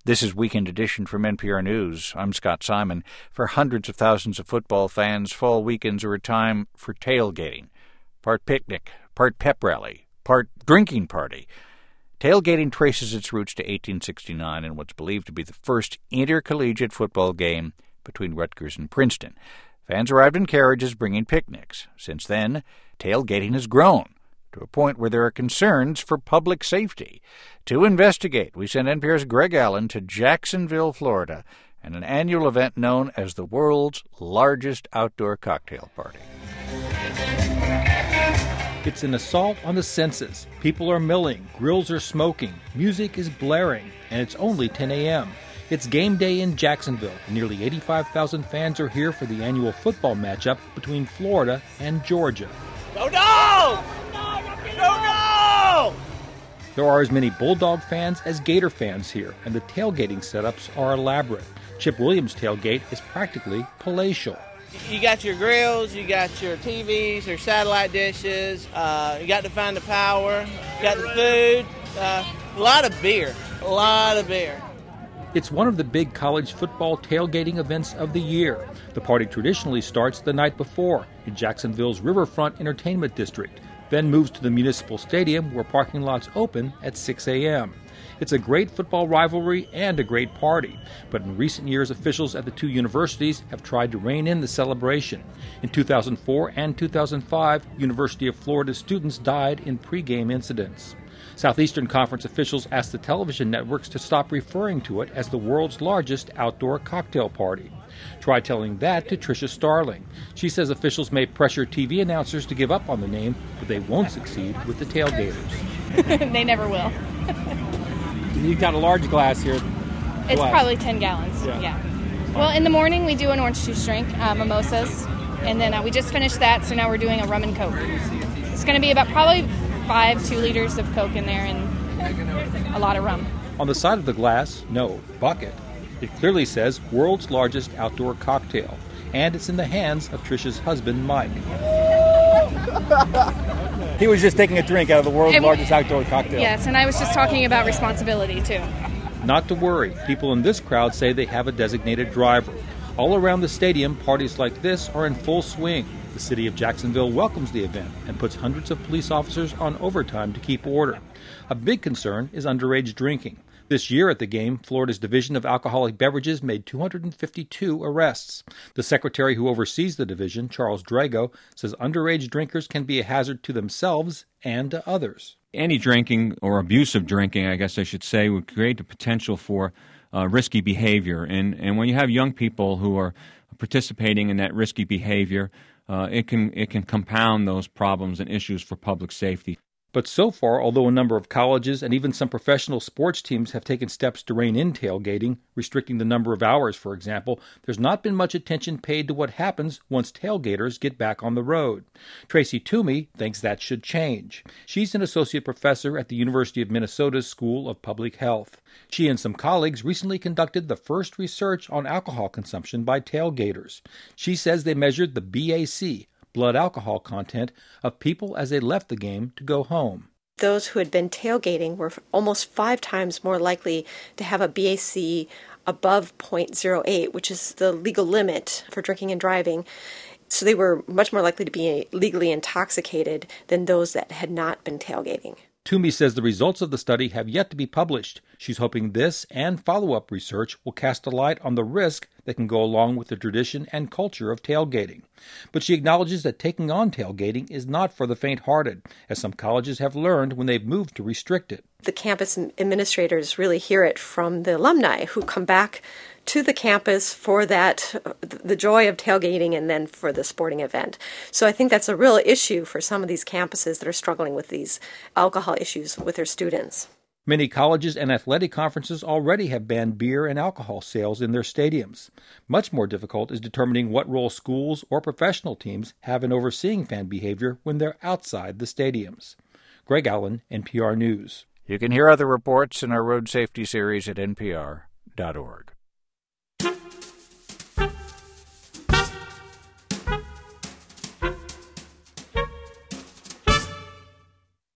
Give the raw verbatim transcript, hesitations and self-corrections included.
This is Weekend Edition from N P R News. I'm Scott Simon. For hundreds of thousands of football fans, fall weekends are a time for tailgating. Part picnic, part pep rally, part drinking party. Tailgating traces its roots to eighteen sixty-nine and what's believed to be the first intercollegiate football game between Rutgers and Princeton. Fans arrived in carriages bringing picnics. Since then, tailgating has grown to a point where there are concerns for public safety. To investigate, we sent N P R's Greg Allen to Jacksonville, Florida, and an annual event known as the world's largest outdoor cocktail party. It's an assault on the senses. People are milling, grills are smoking, music is blaring, and it's only ten a.m. It's game day in Jacksonville. Nearly eighty-five thousand fans are here for the annual football matchup between Florida and Georgia. Go Dogs! Go Dogs! There are as many Bulldog fans as Gator fans here, and the tailgating setups are elaborate. Chip Williams' tailgate is practically palatial. You got your grills, you got your T Vs, your satellite dishes, uh, you got to find the power, you got the food, uh, a lot of beer, a lot of beer. It's one of the big college football tailgating events of the year. The party traditionally starts the night before in Jacksonville's Riverfront Entertainment District, then moves to the Municipal Stadium where parking lots open at six a.m. It's a great football rivalry and a great party, but in recent years officials at the two universities have tried to rein in the celebration. In two thousand four and two thousand five, University of Florida students died in pregame incidents. Southeastern Conference officials asked the television networks to stop referring to it as the world's largest outdoor cocktail party. Try telling that to Tricia Starling. She says officials may pressure T V announcers to give up on the name, but they won't succeed with the tailgaters. They never will. You've got a large glass here. It's Glass. probably ten gallons. Yeah. yeah. Well, in the morning we do an orange juice drink, uh, mimosas, and then uh, we just finished that, so now we're doing a rum and Coke. It's going to be about probably five two liters of Coke in there and a lot of rum. On the side of the glass, no, bucket, it clearly says world's largest outdoor cocktail, and it's in the hands of Tricia's husband, Mike. He was just taking a drink out of the world's And- largest outdoor cocktail. Yes, and I was just talking about responsibility, too. Not to worry, people in this crowd say they have a designated driver. All around the stadium, parties like this are in full swing. The city of Jacksonville welcomes the event and puts hundreds of police officers on overtime to keep order. A big concern is underage drinking. This year at the game, Florida's Division of Alcoholic Beverages made two hundred fifty-two arrests. The secretary who oversees the division, Charles Drago, says underage drinkers can be a hazard to themselves and to others. Any drinking, or abusive drinking, I guess I should say, would create the potential for uh, risky behavior. And, and when you have young people who are participating in that risky behavior, uh, it can it can compound those problems and issues for public safety. But so far, although a number of colleges and even some professional sports teams have taken steps to rein in tailgating, restricting the number of hours, for example, there's not been much attention paid to what happens once tailgaters get back on the road. Tracy Toomey thinks that should change. She's an associate professor at the University of Minnesota's School of Public Health. She and some colleagues recently conducted the first research on alcohol consumption by tailgaters. She says they measured the B A C, blood alcohol content, of people as they left the game to go home. Those who had been tailgating were almost five times more likely to have a B A C above zero point zero eight, which is the legal limit for drinking and driving. So they were much more likely to be legally intoxicated than those that had not been tailgating. Toomey says the results of the study have yet to be published. She's hoping this and follow-up research will cast a light on the risk that can go along with the tradition and culture of tailgating. But she acknowledges that taking on tailgating is not for the faint-hearted, as some colleges have learned when they've moved to restrict it. The campus administrators really hear it from the alumni who come back to the campus for that, the joy of tailgating, and then for the sporting event. So I think that's a real issue for some of these campuses that are struggling with these alcohol issues with their students. Many colleges and athletic conferences already have banned beer and alcohol sales in their stadiums. Much more difficult is determining what role schools or professional teams have in overseeing fan behavior when they're outside the stadiums. Greg Allen, N P R News. You can hear other reports in our road safety series at N P R dot org.